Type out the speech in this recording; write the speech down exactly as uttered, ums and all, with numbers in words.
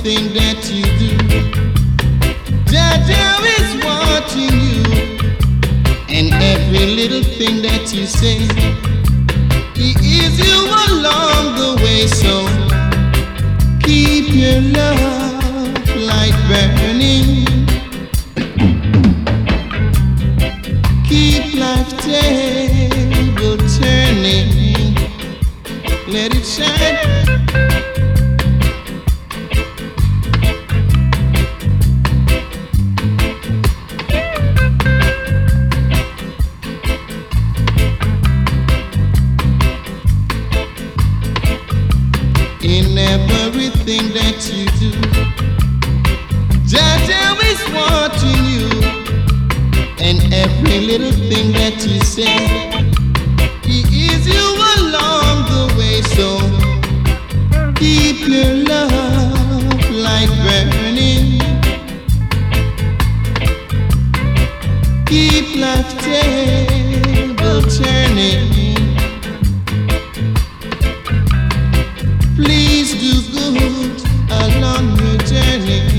everything that you do. Jaja is watching you, and every little thing that you say. He is you along the way, so keep your love light burning. Keep life table turning. Let it shine. In everything that you do, Jaja is watching you, and every little thing that you say. He is you along the way, so keep your love light burning. Keep life table turning. Please do good along your journey.